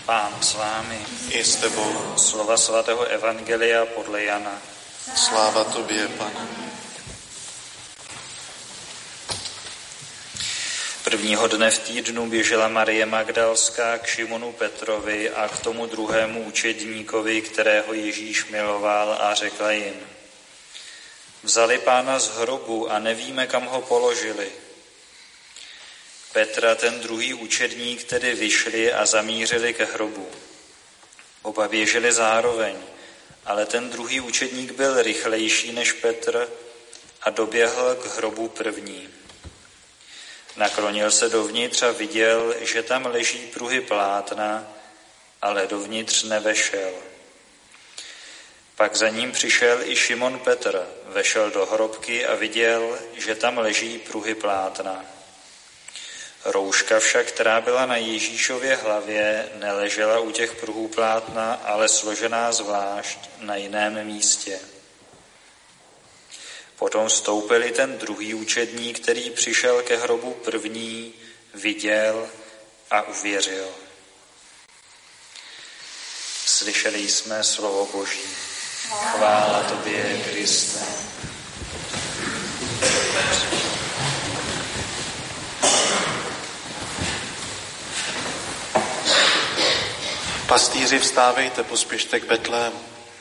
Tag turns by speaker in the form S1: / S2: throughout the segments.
S1: Pán s vámi.
S2: I s tebou.
S1: Slova svatého Evangelia podle Jana.
S2: Sláva tobě, Pane.
S1: Prvního dne v týdnu běžela Marie Magdalská k Šimonu Petrovi a k tomu druhému učedníkovi, kterého Ježíš miloval, a řekla jim: Vzali Pána z hrobu a nevíme, kam ho položili. Petr a ten druhý učedník tedy vyšli a zamířili ke hrobu. Oba běželi zároveň, ale ten druhý učedník byl rychlejší než Petr a doběhl k hrobu první. Naklonil se dovnitř a viděl, že tam leží pruhy plátna, ale dovnitř nevešel. Pak za ním přišel i Šimon Petr, vešel do hrobky a viděl, že tam leží pruhy plátna. Rouška však, která byla na Ježíšově hlavě, neležela u těch pruhů plátna, ale složená zvlášť na jiném místě. Potom vstoupil ten druhý učedník, který přišel ke hrobu první, viděl a uvěřil. Slyšeli jsme slovo Boží. Chvála tobě, Kriste.
S2: Pastýři, vstávejte, pospěšte k Betlému.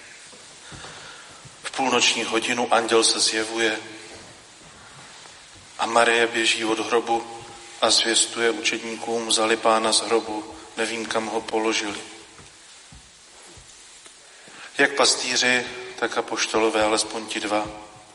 S2: V půlnoční hodinu anděl se zjevuje a Marie běží od hrobu a zvěstuje učedníkům: vzali Pána z hrobu, nevím, kam ho položili. Jak pastýři, tak apoštolové, alespoň ti dva,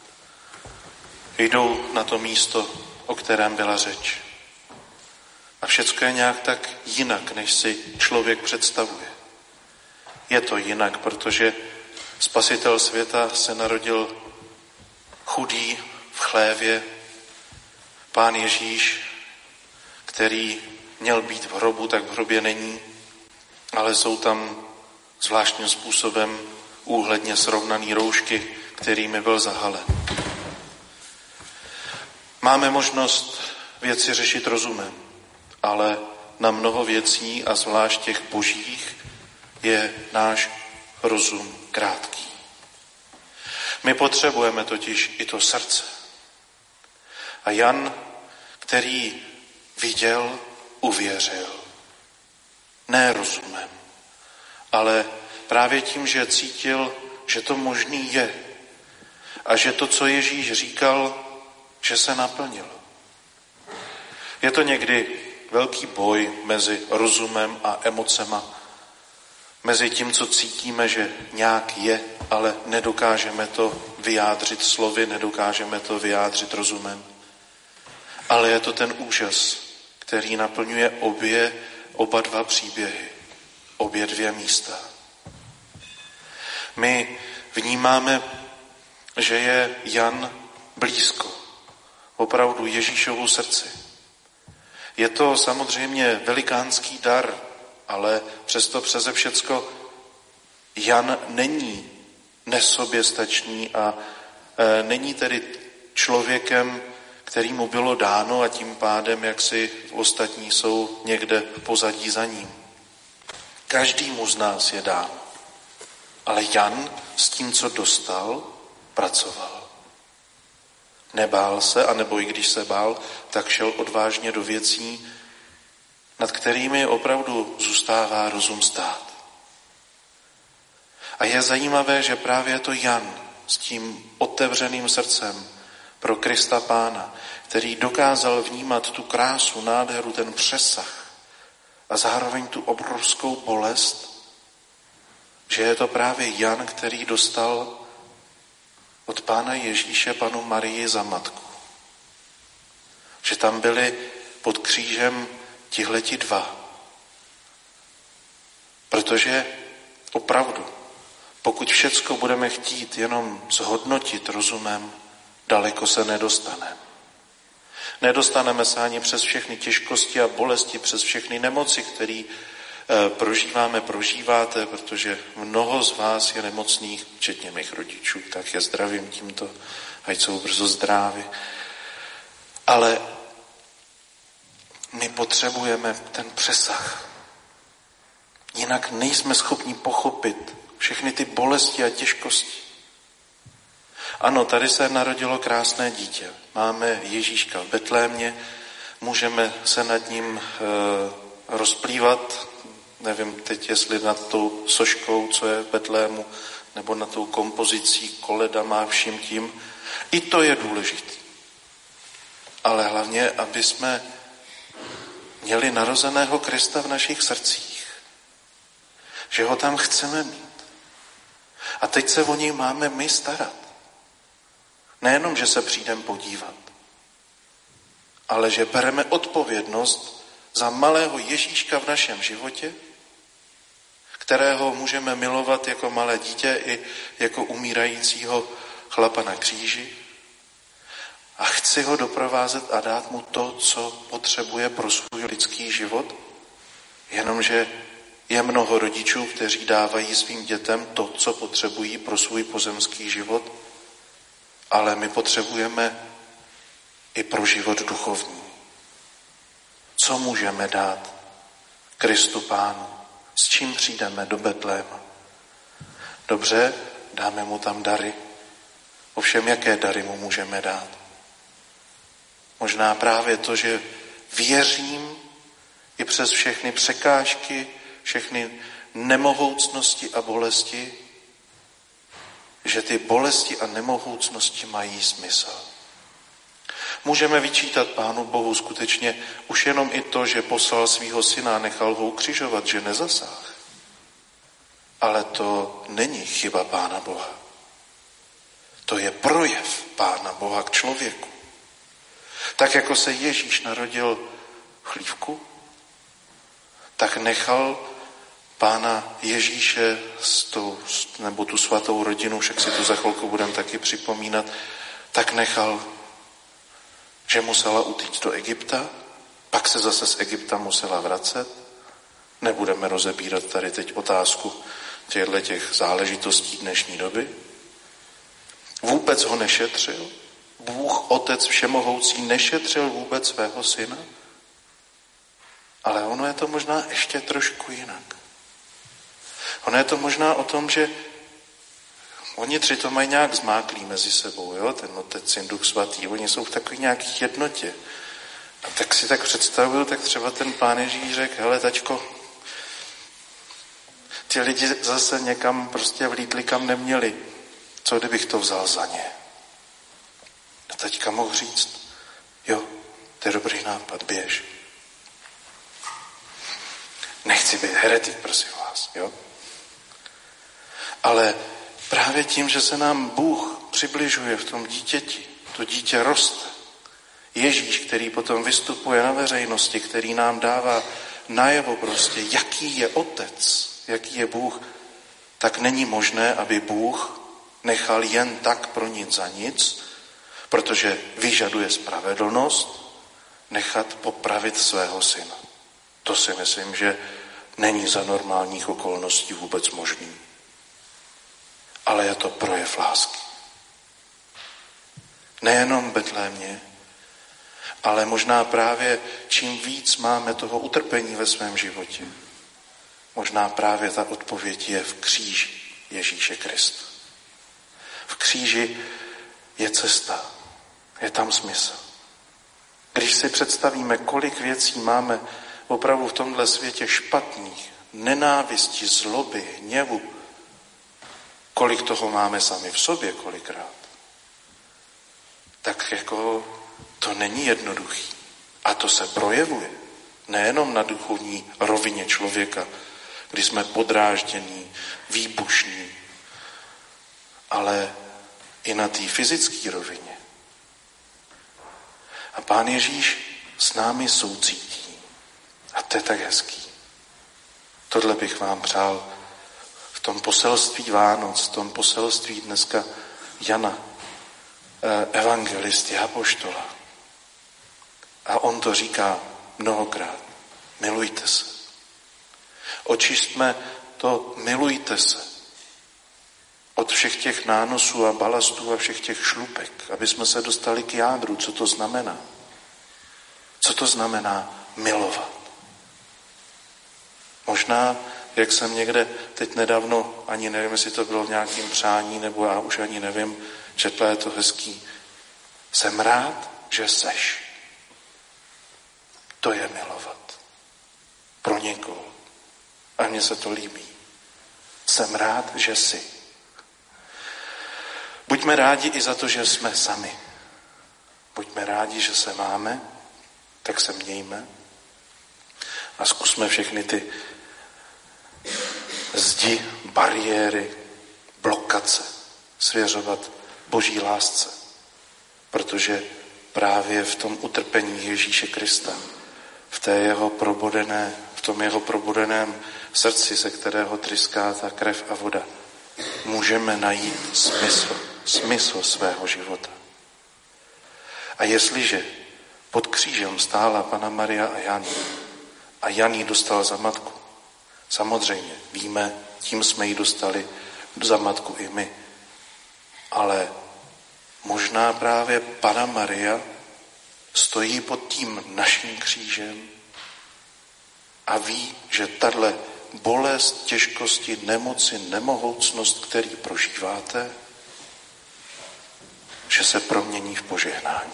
S2: jdou na to místo, o kterém byla řeč. A všecko je nějak tak jinak, než si člověk představuje. Je to jinak, protože Spasitel světa se narodil chudý v chlévě, Pán Ježíš, který měl být v hrobu, tak v hrobě není, ale jsou tam zvláštním způsobem úhledně srovnaný roušky, kterými byl zahalen. Máme možnost věci řešit rozumem, ale na mnoho věcí, a zvlášť těch božích, je náš rozum krátký. My potřebujeme totiž i to srdce. A Jan, který viděl, uvěřil. Ne rozumem, ale právě tím, že cítil, že to možný je a že to, co Ježíš říkal, že se naplnilo. Je to někdy velký boj mezi rozumem a emocema, mezi tím, co cítíme, že nějak je, ale nedokážeme to vyjádřit slovy, nedokážeme to vyjádřit rozumem. Ale je to ten úžas, který naplňuje oba dva příběhy, obě dvě místa. My vnímáme, že je Jan blízko, opravdu Ježíšovu srdci. Je to samozřejmě velikánský dar, ale přesto přeze všecko Jan není nesoběstačný a není tedy člověkem, který mu bylo dáno a tím pádem, jak si ostatní jsou někde v pozadí za ním. Každému z nás je dáno. Ale Jan s tím, co dostal, pracoval. Nebál se, anebo i když se bál, tak šel odvážně do věcí, nad kterými opravdu zůstává rozum stát. A je zajímavé, že právě to Jan s tím otevřeným srdcem pro Krista Pána, který dokázal vnímat tu krásu, nádheru, ten přesah a zároveň tu obrovskou bolest, že je to právě Jan, který dostal od Pána Ježíše panu Marii za matku. Že tam byli pod křížem tihleti dva. Protože opravdu, pokud všecko budeme chtít jenom zhodnotit rozumem, daleko se nedostaneme. Nedostaneme se ani přes všechny těžkosti a bolesti, přes všechny nemoci, které prožíváte, protože mnoho z vás je nemocných, včetně mých rodičů, tak je zdravím tímto, ať jsou brzo zdraví. Ale my potřebujeme ten přesah. jinak nejsme schopni pochopit všechny ty bolesti a těžkosti. Ano, tady se narodilo krásné dítě. Máme Ježíška v Betlémě, můžeme se nad ním rozplývat, nevím teď, jestli nad tou soškou, co je v Betlému, nebo nad tou kompozicí, koledama a vším tím. I to je důležité. Ale hlavně, aby jsme měli narozeného Krista v našich srdcích. Že ho tam chceme mít. A teď se o něj máme my starat. Nejenom, že se přijdeme podívat, ale že bereme odpovědnost za malého Ježíška v našem životě, kterého můžeme milovat jako malé dítě i jako umírajícího chlapa na kříži. A chci ho doprovázet a dát mu to, co potřebuje pro svůj lidský život. Jenomže je mnoho rodičů, kteří dávají svým dětem to, co potřebují pro svůj pozemský život, ale my potřebujeme i pro život duchovní. Co můžeme dát Kristu Pánu? S čím přijdeme do Betléma? Dobře, dáme mu tam dary. Ovšem, jaké dary mu můžeme dát? Možná právě to, že věřím i přes všechny překážky, všechny nemohoucnosti a bolesti, že ty bolesti a nemohoucnosti mají smysl. Můžeme vyčítat Pánu Bohu skutečně už jenom i to, že poslal svýho syna a nechal ho ukřižovat, že nezasáhl. Ale to není chyba Pána Boha. To je projev Pána Boha k člověku. Tak jako se Ježíš narodil v chlívku, tak nechal Pána Ježíše nebo tu svatou rodinu, však si tu za chvilku budeme taky připomínat, tak nechal, že musela utíct do Egypta, pak se zase z Egypta musela vracet. Nebudeme rozebírat tady teď otázku těch záležitostí dnešní doby. Vůbec ho nešetřil. Bůh, Otec všemohoucí, nešetřil vůbec svého syna. Ale ono je to možná ještě trošku jinak. Ono je to možná o tom, že oni tři to mají nějak zmáklý mezi sebou, jo? Ten Otec, Syn, Duch Svatý. Oni jsou v takové nějaké jednotě. A tak si tak představuju, tak třeba ten Pán Ježíš řekl, hele tačko, ti lidi zase někam prostě vlítli, kam neměli. Co kdybych to vzal za ně? A taťka mohl říct, jo, to je dobrý nápad, běž. Nechci být heretik, prosím vás, jo? Ale právě tím, že se nám Bůh přibližuje v tom dítěti, to dítě roste. Ježíš, který potom vystupuje na veřejnosti, který nám dává najevo prostě, jaký je Otec, jaký je Bůh, tak není možné, aby Bůh nechal jen tak pro nic za nic, protože vyžaduje spravedlnost, nechat popravit svého syna. To si myslím, že není za normálních okolností vůbec možný. Ale je to projev lásky. Nejenom v Betlémě, ale možná právě čím víc máme toho utrpení ve svém životě, možná právě ta odpověď je v kříži Ježíše Krista. V kříži je cesta, je tam smysl. Když si představíme, kolik věcí máme opravdu v tomhle světě špatných, nenávisti, zloby, hněvu, kolik toho máme sami v sobě kolikrát, tak jako to není jednoduchý. A to se projevuje nejenom na duchovní rovině člověka, kdy jsme podráždění, výbušní, ale i na té fyzické rovině. A Pán Ježíš s námi soucítí. A to je tak hezký. Tohle bych vám přál v tom poselství Vánoc, v tom poselství dneska Jana, evangelisty, apoštola. A on to říká mnohokrát. Milujte se. Očistme to, milujte se. Od všech těch nánosů a balastů a všech těch šlupek, aby jsme se dostali k jádru, co to znamená. Co to znamená milovat? Možná jak jsem někde teď nedávno, ani nevím, jestli to bylo v nějakém přání, nebo já už ani nevím, četla, je to hezký. Jsem rád, že seš. To je milovat. Pro někoho. A mně se to líbí. Jsem rád, že jsi. Buďme rádi i za to, že jsme sami. Buďme rádi, že se máme, tak se mějme a zkusme všechny ty zdi, bariéry, blokace svěřovat Boží lásce. Protože právě v tom utrpení Ježíše Krista, v tom jeho probudeném srdci, se kterého tryská ta krev a voda, můžeme najít smysl svého života. A jestliže pod křížem stála Panna Maria a Jan ji dostal za matku, samozřejmě víme, tím jsme ji dostali za matku i my, ale možná právě Panna Maria stojí pod tím naším křížem a ví, že tahle bolest, těžkosti, nemoci, nemohoucnost, který prožíváte, že se promění v požehnání.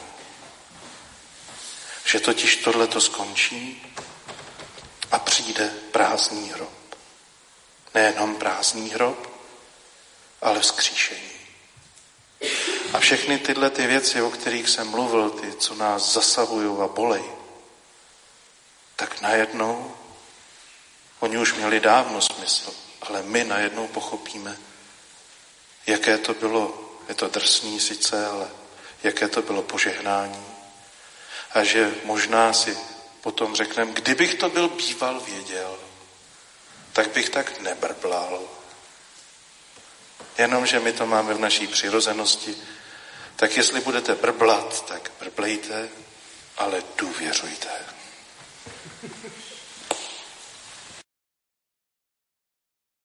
S2: Že totiž tohleto skončí a přijde prázdný hrob. Nejenom prázdný hrob, ale vzkříšení. A všechny tyhle ty věci, o kterých jsem mluvil, ty, co nás zasahují a bolej, tak najednou, oni už měli dávno smysl, ale my najednou pochopíme, jaké to bylo, je to drsný sice, ale jaké to bylo požehnání. A že možná si potom řekneme, kdybych to byl býval věděl, tak bych tak nebrblal. Jenomže my to máme v naší přirozenosti, tak jestli budete brblat, tak brblejte, ale důvěřujte.